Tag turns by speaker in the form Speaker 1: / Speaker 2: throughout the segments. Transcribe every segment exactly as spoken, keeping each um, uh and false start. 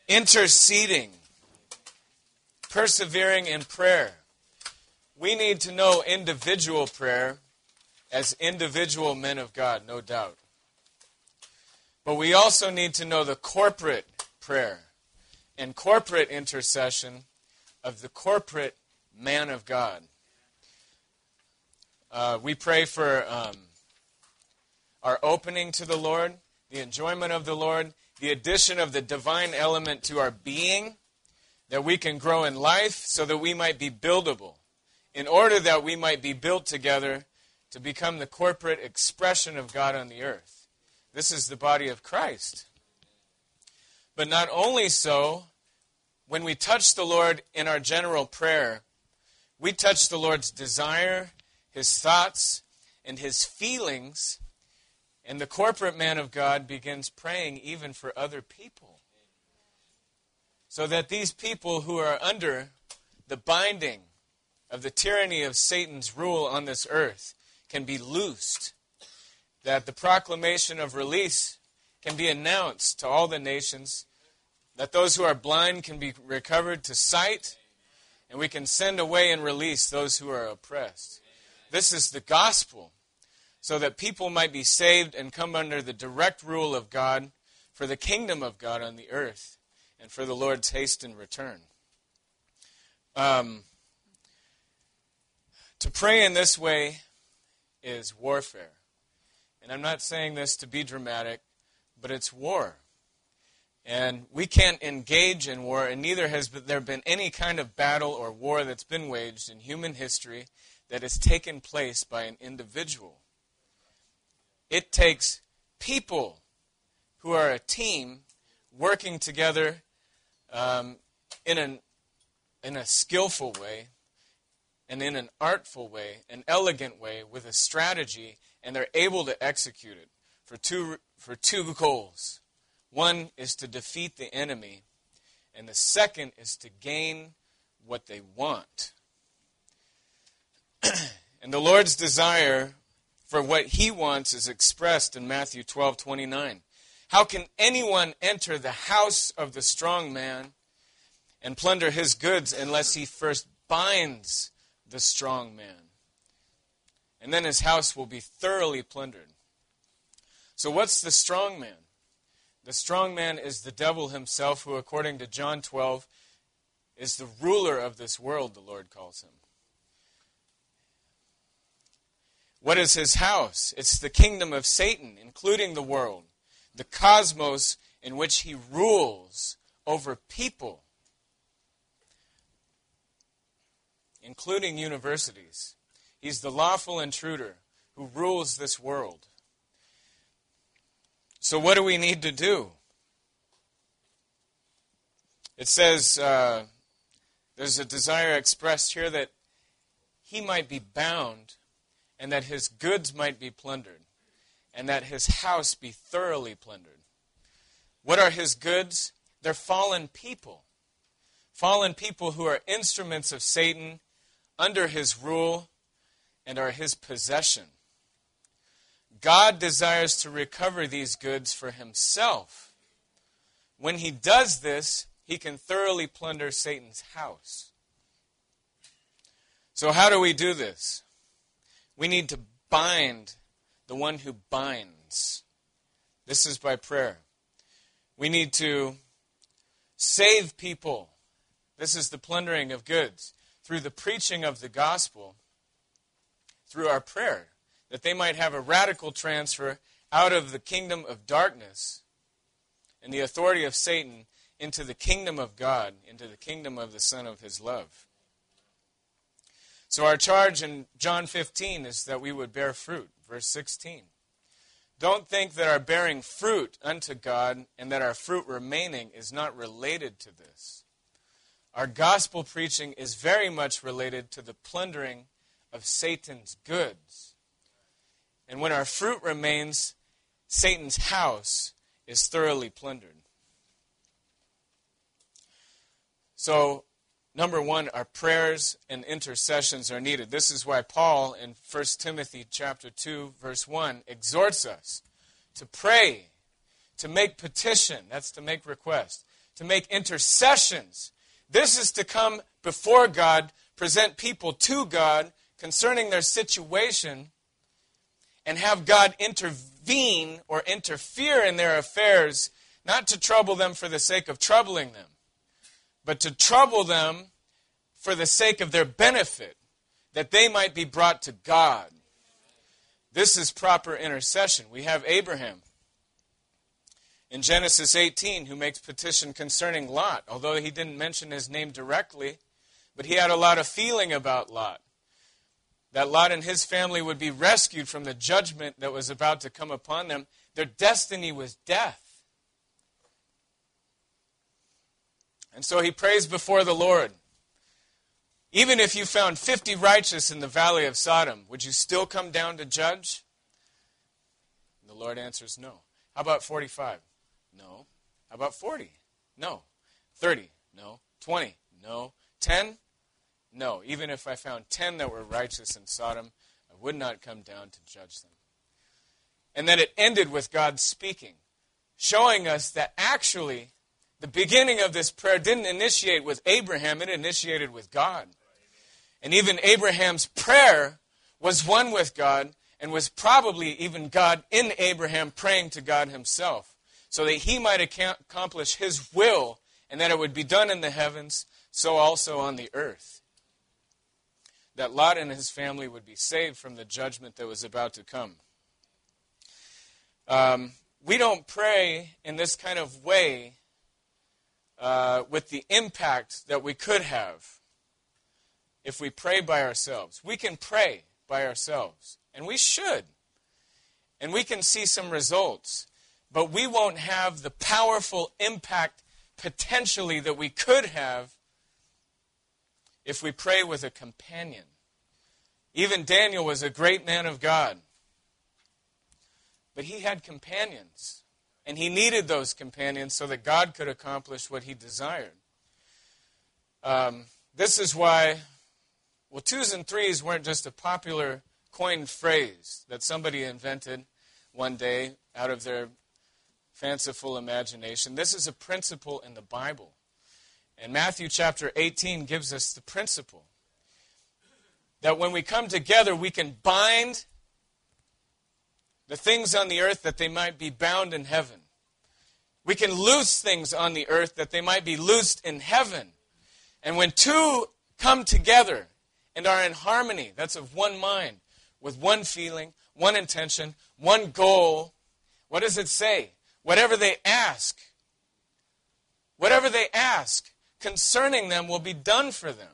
Speaker 1: Interceding. Persevering in prayer. We need to know individual prayer as individual men of God, no doubt. But we also need to know the corporate prayer and corporate intercession of the corporate man of God. Uh, we pray for um, our opening to the Lord, the enjoyment of the Lord, the addition of the divine element to our being, that we can grow in life so that we might be buildable, in order that we might be built together to become the corporate expression of God on the earth. This is the body of Christ. But not only so, when we touch the Lord in our general prayer, we touch the Lord's desire, His thoughts, and His feelings, and the corporate man of God begins praying even for other people. So that these people who are under the binding of the tyranny of Satan's rule on this earth can be loosed. That the proclamation of release can be announced to all the nations. That those who are blind can be recovered to sight. And we can send away and release those who are oppressed. This is the gospel. So that people might be saved and come under the direct rule of God for the kingdom of God on the earth. And for the Lord's haste and return. Um, to pray in this way is warfare. And I'm not saying this to be dramatic, but it's war. And we can't engage in war, and neither has there been any kind of battle or war that's been waged in human history that has taken place by an individual. It takes people who are a team working together Um, in an in a skillful way and in an artful way, an elegant way, with a strategy, and they're able to execute it for two for two goals. One is to defeat the enemy, and the second is to gain what they want. And the Lord's desire for what He wants is expressed in Matthew twelve twenty-nine. How can anyone enter the house of the strong man and plunder his goods unless he first binds the strong man? And then his house will be thoroughly plundered. So what's the strong man? The strong man is the devil himself, who, according to John twelve, is the ruler of this world, the Lord calls him. What is his house? It's the kingdom of Satan, including the world. The cosmos in which he rules over people, including universities. He's the lawful intruder who rules this world. So what do we need to do? It says, uh, there's a desire expressed here that he might be bound and that his goods might be plundered, and that his house be thoroughly plundered. What are his goods? They're fallen people. Fallen people who are instruments of Satan, under his rule, and are his possession. God desires to recover these goods for himself. When he does this, he can thoroughly plunder Satan's house. So how do we do this? We need to bind the one who binds. This is by prayer. We need to save people. This is the plundering of goods. Through the preaching of the gospel, through our prayer, that they might have a radical transfer out of the kingdom of darkness and the authority of Satan into the kingdom of God, into the kingdom of the Son of His love. So our charge in John fifteen is that we would bear fruit. Verse sixteen. Don't think that our bearing fruit unto God and that our fruit remaining is not related to this. Our gospel preaching is very much related to the plundering of Satan's goods. And when our fruit remains, Satan's house is thoroughly plundered. So, number one, our prayers and intercessions are needed. This is why Paul in First Timothy chapter two, verse one, exhorts us to pray, to make petition, that's to make request, to make intercessions. This is to come before God, present people to God concerning their situation, and have God intervene or interfere in their affairs, not to trouble them for the sake of troubling them, but to trouble them for the sake of their benefit, that they might be brought to God. This is proper intercession. We have Abraham in Genesis eighteen who makes petition concerning Lot, although he didn't mention his name directly, but he had a lot of feeling about Lot. That Lot and his family would be rescued from the judgment that was about to come upon them. Their destiny was death. And so he prays before the Lord. Even if you found fifty righteous in the valley of Sodom, would you still come down to judge? And the Lord answers, no. How about forty-five? No. How about forty? No. thirty? No. twenty? No. ten? No. Even if I found ten that were righteous in Sodom, I would not come down to judge them. And then it ended with God speaking, showing us that actually the beginning of this prayer didn't initiate with Abraham, it initiated with God. And even Abraham's prayer was one with God, and was probably even God in Abraham praying to God himself, so that he might accomplish his will, and that it would be done in the heavens, so also on the earth. That Lot and his family would be saved from the judgment that was about to come. Um, we don't pray in this kind of way uh, with the impact that we could have if we pray by ourselves. We can pray by ourselves, and we should. And we can see some results, but we won't have the powerful impact potentially that we could have if we pray with a companion. Even Daniel was a great man of God, but he had companions, and he needed those companions so that God could accomplish what he desired. Um, this is why, well, twos and threes weren't just a popular coined phrase that somebody invented one day out of their fanciful imagination. This is a principle in the Bible. And Matthew chapter eighteen gives us the principle that when we come together, we can bind the things on the earth that they might be bound in heaven. We can loose things on the earth that they might be loosed in heaven. And when two come together and are in harmony, that's of one mind, with one feeling, one intention, one goal, what does it say? Whatever they ask, whatever they ask concerning them will be done for them.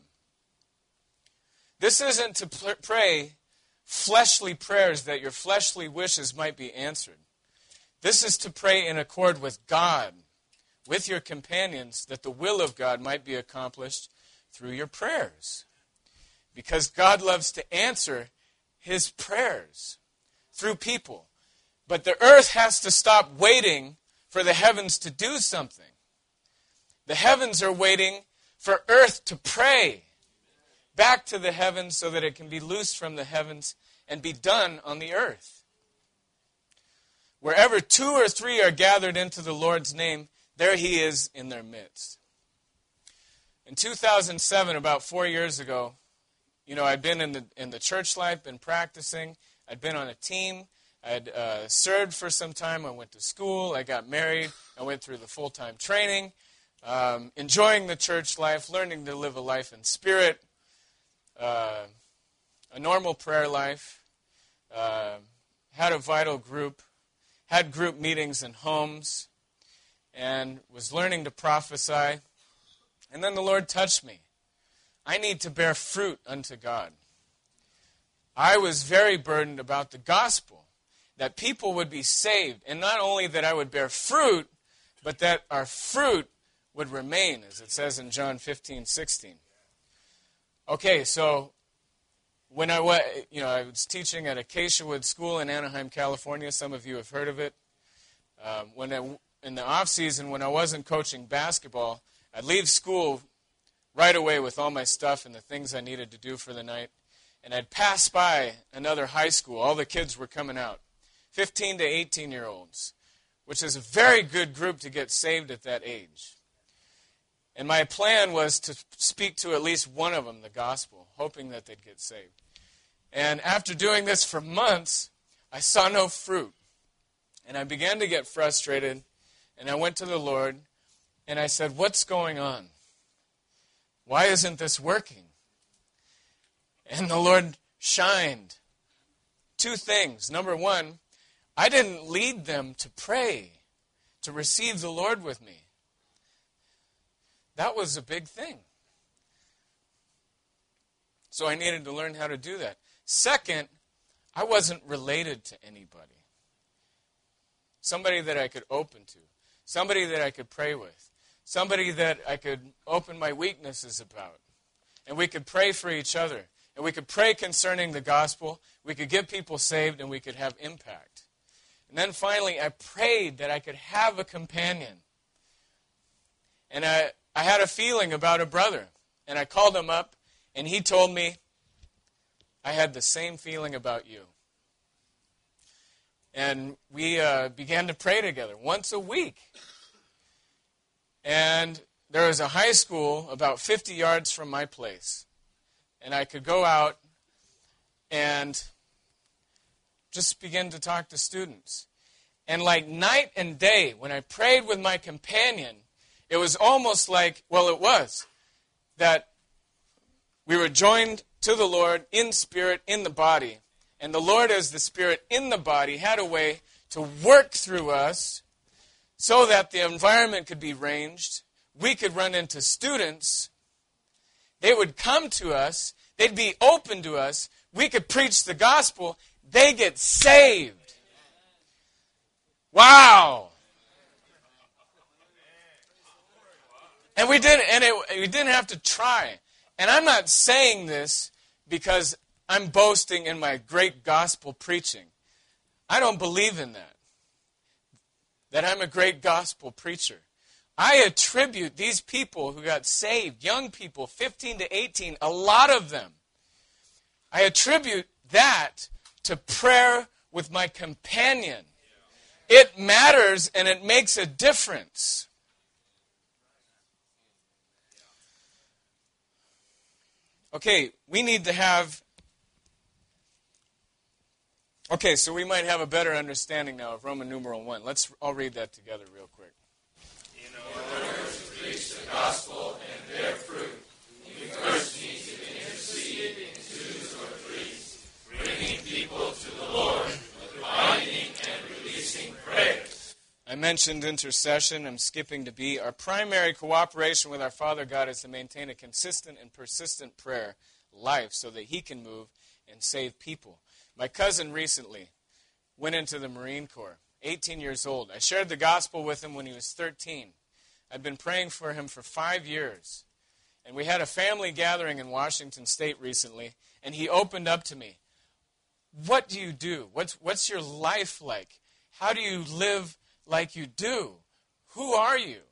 Speaker 1: This isn't to pl- pray fleshly prayers that your fleshly wishes might be answered. This is to pray in accord with God, with your companions, that the will of God might be accomplished through your prayers. Because God loves to answer his prayers through people. But the earth has to stop waiting for the heavens to do something. The heavens are waiting for earth to pray back to the heavens so that it can be loosed from the heavens and be done on the earth. Wherever two or three are gathered into the Lord's name, there he is in their midst. In two thousand seven, about four years ago, you know, I'd been in the in the church life, been practicing. I'd been on a team. I'd uh, served for some time. I went to school. I got married. I went through the full-time training, um, enjoying the church life, learning to live a life in spirit, uh, a normal prayer life, uh, had a vital group, had group meetings in homes, and was learning to prophesy. And then the Lord touched me. I need to bear fruit unto God. I was very burdened about the gospel, that people would be saved, and not only that I would bear fruit, but that our fruit would remain, as it says in John fifteen sixteen. Okay, so when I was, you know, I was teaching at Acacia Wood School in Anaheim, California. Some of you have heard of it. Um, when I, in the off season, when I wasn't coaching basketball, I'd leave school right away with all my stuff and the things I needed to do for the night, and I'd pass by another high school. All the kids were coming out, fifteen to eighteen-year-olds, which is a very good group to get saved at that age. And my plan was to speak to at least one of them the gospel, hoping that they'd get saved. And after doing this for months, I saw no fruit. And I began to get frustrated, and I went to the Lord, and I said, what's going on? Why isn't this working? And the Lord shined two things. Number one, I didn't lead them to pray, to receive the Lord with me. That was a big thing. So I needed to learn how to do that. Second, I wasn't related to anybody. Somebody that I could open to. Somebody that I could pray with. Somebody that I could open my weaknesses about. And we could pray for each other. And we could pray concerning the gospel. We could get people saved, and we could have impact. And then finally, I prayed that I could have a companion. And I, I had a feeling about a brother. And I called him up, and he told me, I had the same feeling about you. And we uh, began to pray together once a week. And there was a high school about fifty yards from my place. And I could go out and just begin to talk to students. And like night and day, when I prayed with my companion, it was almost like, well, it was, that we were joined to the Lord in spirit, in the body. And the Lord, as the Spirit in the body, had a way to work through us so that the environment could be ranged. We could run into students. They would come to us. They'd be open to us. We could preach the gospel. They get saved. Wow. And we didn't, and it, we didn't have to try. And I'm not saying this because I'm boasting in my great gospel preaching. I don't believe in that. That I'm a great gospel preacher. I attribute these people who got saved, young people, fifteen to eighteen, a lot of them, I attribute that to prayer with my companion. It matters and it makes a difference. Okay, we need to have... Okay, so we might have a better understanding now of Roman numeral one. Let's all read that together real quick.
Speaker 2: In order to preach the gospel and bear fruit, you first need to intercede in twos or threes, bringing people to the Lord with binding and releasing prayers.
Speaker 1: I mentioned intercession. I'm skipping to B. Our primary cooperation with our Father God is to maintain a consistent and persistent prayer life so that He can move and save people. My cousin recently went into the Marine Corps, eighteen years old. I shared the gospel with him when he was thirteen. I'd been praying for him for five years. And we had a family gathering in Washington State recently, and he opened up to me. What do you do? What's, what's your life like? How do you live like you do? Who are you?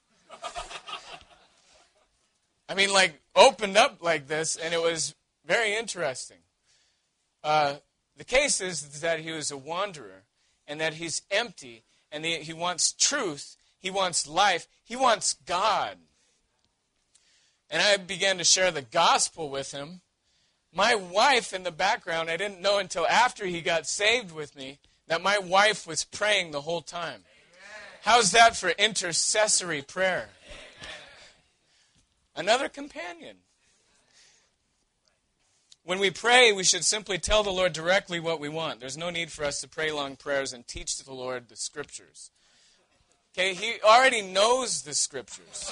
Speaker 1: I mean, like, opened up like this, and it was very interesting. Uh, the case is that he was a wanderer, and that he's empty, and he, he wants truth, he wants life, he wants God. And I began to share the gospel with him. My wife in the background, I didn't know until after he got saved with me, that my wife was praying the whole time. How's that for intercessory prayer? Another companion. When we pray, we should simply tell the Lord directly what we want. There's no need for us to pray long prayers and teach the Lord the Scriptures. Okay, He already knows the Scriptures.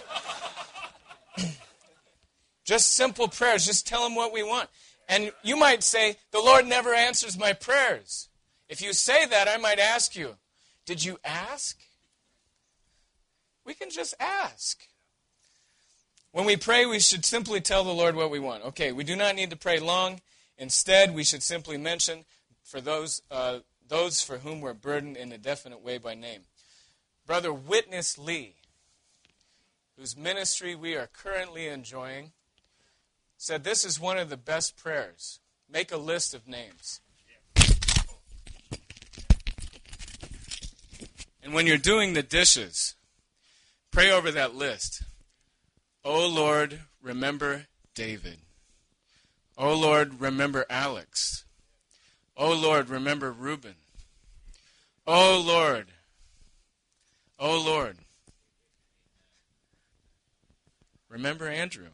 Speaker 1: Just simple prayers. Just tell Him what we want. And you might say, the Lord never answers my prayers. If you say that, I might ask you, did you ask? We can just ask. When we pray, we should simply tell the Lord what we want. Okay, we do not need to pray long. Instead, we should simply mention for those uh, those for whom we're burdened in a definite way by name. Brother Witness Lee, whose ministry we are currently enjoying, said this is one of the best prayers. Make a list of names. And when you're doing the dishes, pray over that list. O Lord, remember David. O Lord, remember Alex. O Lord, remember Reuben. O Lord, O Lord, remember Andrew.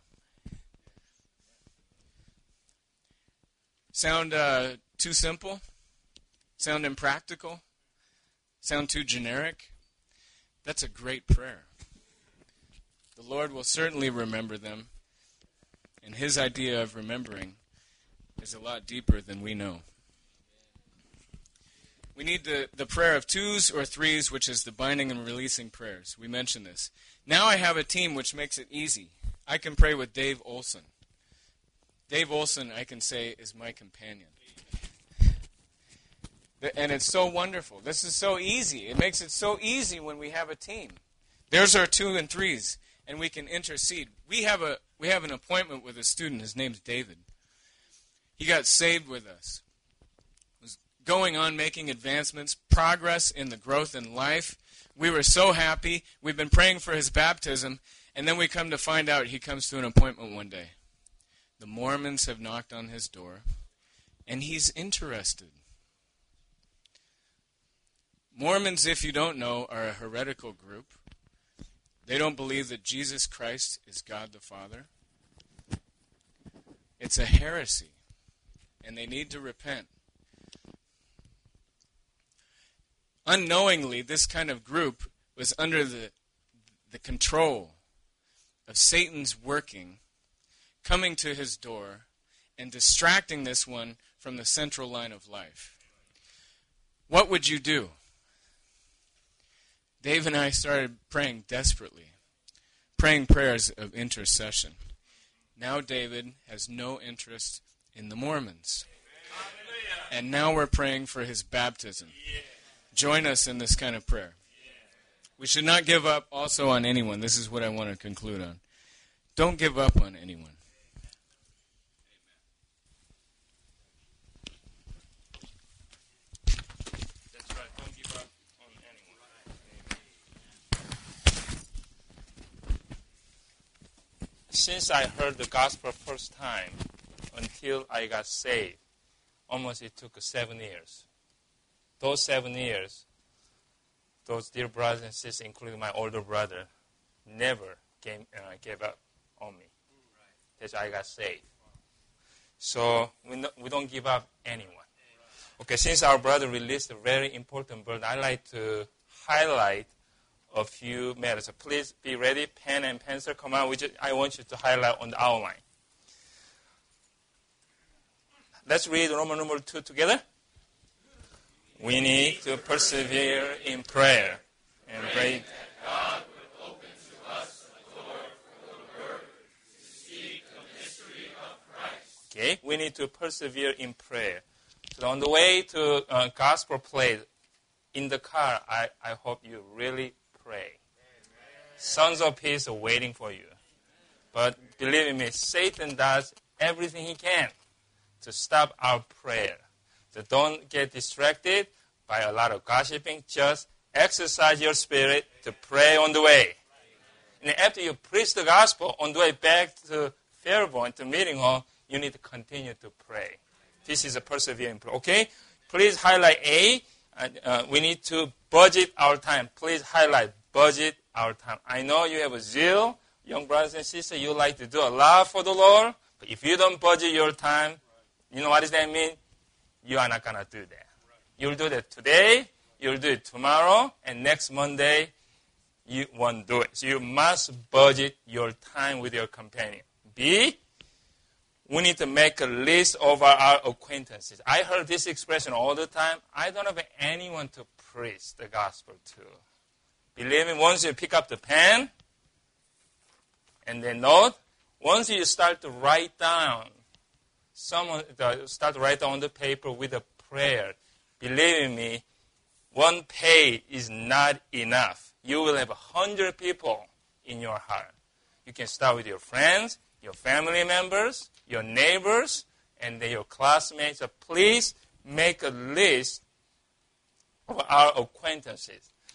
Speaker 1: Sound uh, too simple? Sound impractical? Sound too generic? That's a great prayer. The Lord will certainly remember them, and His idea of remembering is a lot deeper than we know. We need the, the prayer of twos or threes, which is the binding and releasing prayers. We mentioned this. Now I have a team which makes it easy. I can pray with Dave Olson. Dave Olson, I can say, is my companion. And it's so wonderful. This is so easy. It makes it so easy when we have a team. There's our two and threes, and we can intercede. We have a we have an appointment with a student. His name's David. He got saved with us. Was going on making advancements, progress in the growth in life. We were so happy. We've been praying for his baptism, and then we come to find out he comes to an appointment one day. The Mormons have knocked on his door, and he's interested. Mormons, if you don't know, are a heretical group. They don't believe that Jesus Christ is God the Father. It's a heresy, and they need to repent. Unknowingly, this kind of group was under the, the control of Satan's working, coming to his door, and distracting this one from the central line of life. What would you do? Dave and I started praying desperately, praying prayers of intercession. Now David has no interest in the Mormons. And now we're praying for his baptism. Join us in this kind of prayer. We should not give up also on anyone. This is what I want to conclude on. Don't give up on anyone.
Speaker 3: Since I heard the gospel first time until I got saved, almost it took seven years. Those seven years, those dear brothers and sisters, including my older brother, never came, uh, gave up on me. That's why I got saved. So we, no, we don't give up anyone. Okay, since our brother released a very important word, I'd like to highlight a few matters. So please be ready. Pen and pencil, come on. We just, I want you to highlight on the outline. Let's read Roman number two together. We need to persevere in prayer and pray that God will open to us a door for the word to speak the mystery of Christ. Okay, we need to persevere in prayer. So on the way to uh, gospel place, in the car, I, I hope you really pray. Amen. Sons of peace are waiting for you. But believe me, Satan does everything he can to stop our prayer. So don't get distracted by a lot of gossiping. Just exercise your spirit to pray on the way. And after you preach the gospel, on the way back to Fairborn, to meeting hall, you need to continue to pray. This is a persevering prayer. Okay? Please highlight A. Uh, uh, we need to budget our time. Please highlight budget our time. I know you have a zeal, young brothers and sisters. You like to do a lot for the Lord. But if you don't budget your time, you know what does that mean? You are not going to do that. You'll do that today, you'll do it tomorrow, and next Monday, you won't do it. So you must budget your time with your companion. B, we need to make a list of our acquaintances. I heard this expression all the time. I don't have anyone to preach the gospel to. Believe me, once you pick up the pen and then note, once you start to write down, someone start to write down on the paper with a prayer, believe me, one page is not enough. You will have a hundred people in your heart. You can start with your friends, your family members, your neighbors, and then your classmates. So please make a list of our acquaintances.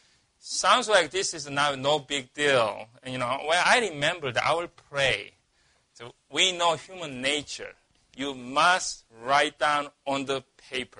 Speaker 3: sounds like this is not no big deal. And, you know, well, I remember that I will pray. So we know human nature. You must write down on the paper.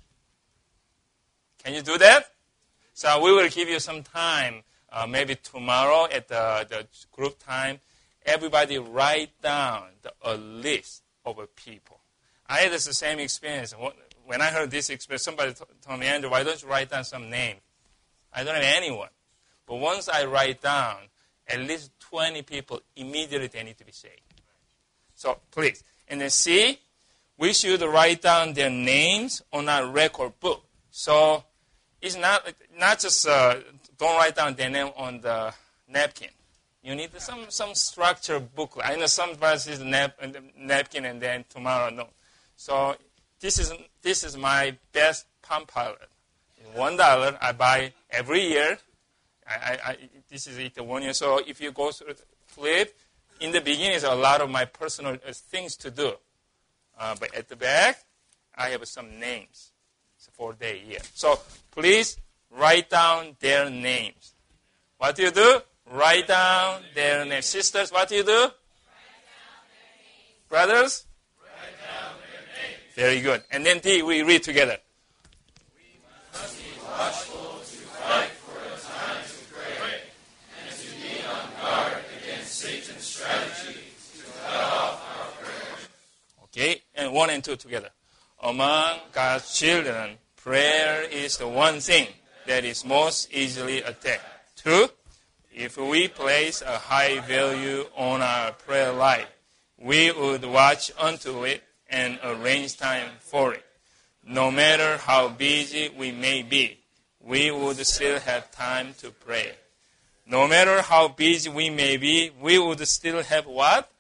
Speaker 3: Can you do that? So we will give you some time, uh, maybe tomorrow at the, the group time. Everybody write down the, a list of people. I had this same experience. When I heard this experience, somebody t- told me, Andrew, why don't you write down some name? I don't have anyone. But once I write down, at least twenty people, immediately they need to be saved. So please. And then C, we should write down their names on our record book. So it's not not just uh, don't write down their name on the napkin. You need some some structured booklet. I know some verses nap, napkin and then tomorrow no. So this is this is my best Palm Pilot. One dollar I buy every year. I, I, I this is it one year. So if you go through flip, in the beginning is a lot of my personal uh, things to do. Uh, but at the back, I have some names for their year. So please write down their names. What do you do? Write down their names. Sisters, what do you do? Write
Speaker 2: down their names.
Speaker 3: Brothers?
Speaker 2: Write down their names.
Speaker 3: Very good. And then D, we read together.
Speaker 2: We must be watchful to fight for a time to pray and to be on guard against Satan's strategy to cut off our prayers.
Speaker 3: Okay, and one and two together. Among God's children, prayer is the one thing that is most easily attacked. Two, if we place a high value on our prayer life, we would watch unto it and arrange time for it. No matter how busy we may be, we would still have time to pray. No matter how busy we may be, we would still have what?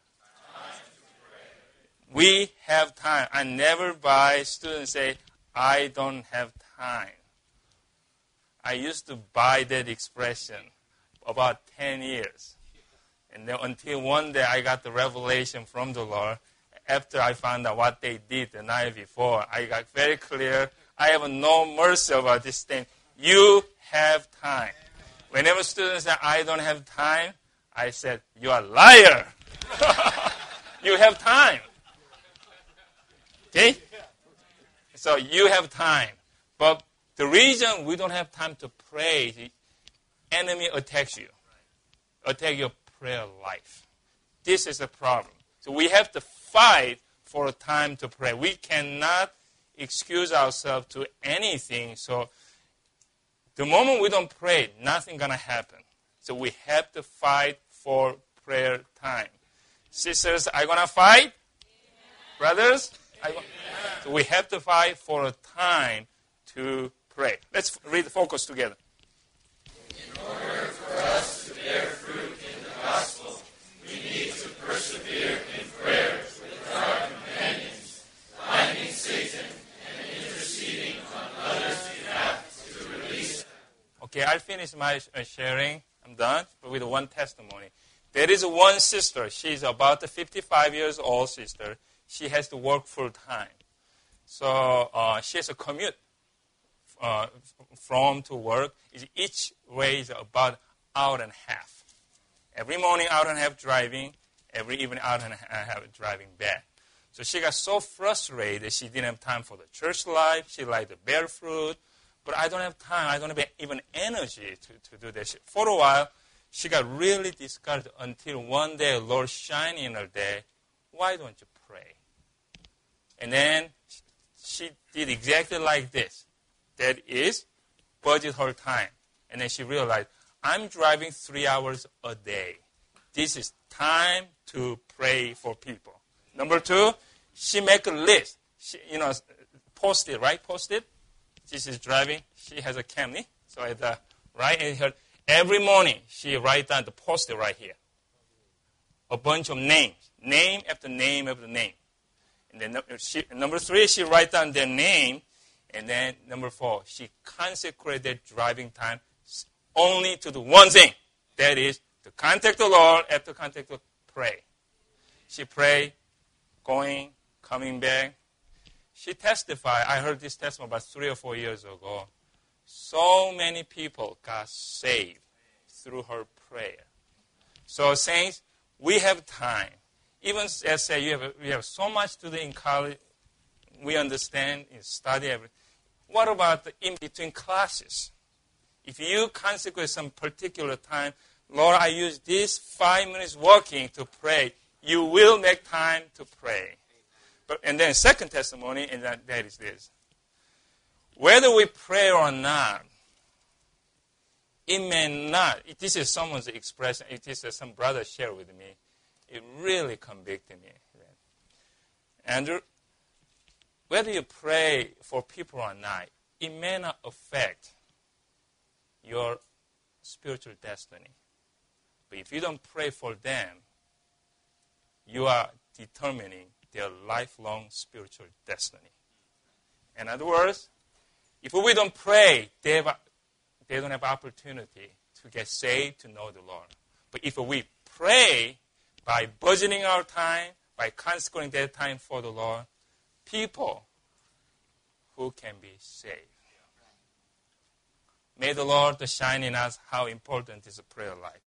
Speaker 3: We have time. I never buy students say, I don't have time. I used to buy that expression about ten years. And then until one day I got the revelation from the Lord. After I found out what they did the night before, I got very clear. I have no mercy about this thing. You have time. Whenever students say, I don't have time, I said, you are a liar. You have time. Okay? So you have time. But the reason we don't have time to pray, the enemy attacks you. Attack your prayer life. This is the problem. So we have to fight for a time to pray. We cannot excuse ourselves to anything. So the moment we don't pray, nothing's going to happen. So we have to fight for prayer time. Sisters, are you going to fight? Amen. Brothers? Amen. So we have to fight for a time to pray. Let's read the focus together.
Speaker 2: In order for us to bear fruit in the gospel, we need to persevere in prayer with our companions, binding Satan and interceding on others' behalf to release them.
Speaker 3: Okay, I'll finish my sharing. I'm done with one testimony. There is one sister. She's about fifty-five years old sister. She has to work full time. So uh, she has a commute uh, from to work. Each way is about hour and a half. Every morning, hour and a half driving. Every evening, hour and a half driving back. So she got so frustrated she didn't have time for the church life. She liked the bear fruit. But I don't have time. I don't have even energy to, to do this. For a while, she got really discouraged until one day, the Lord shined in her day. Why don't you pray? And then she did exactly like this. That is, budget her time. And then she realized, I'm driving three hours a day. This is time to pray for people. Number two, she make a list. She, you know, post it, right? Post it. This is driving. She has a Camry. So at the right in her, every morning she write down the post it right here. A bunch of names. Name after name after name. And then she, number three, she write down their name. And then number four, she consecrated driving time only to the one thing. That is to contact the Lord, after contact the Lord, pray. She pray, going, coming back. She testified. I heard this testimony about three or four years ago. So many people got saved through her prayer. So saints, we have time. Even as say you have, we have so much to do in college, we understand, you study everything. What about the in-between classes? If you consecrate some particular time, Lord, I use this five minutes walking to pray, you will make time to pray. But, and then second testimony, and that, that is this. Whether we pray or not, it may not, this is someone's expression, it is uh, some brother shared with me. It really convicted me. And whether you pray for people or not, it may not affect your spiritual destiny. But if you don't pray for them, you are determining their lifelong spiritual destiny. In other words, if we don't pray, they, have, they don't have opportunity to get saved, to know the Lord. But if we pray by budgeting our time, by consecrating that time for the Lord, people who can be saved. May the Lord shine in us how important is a prayer life.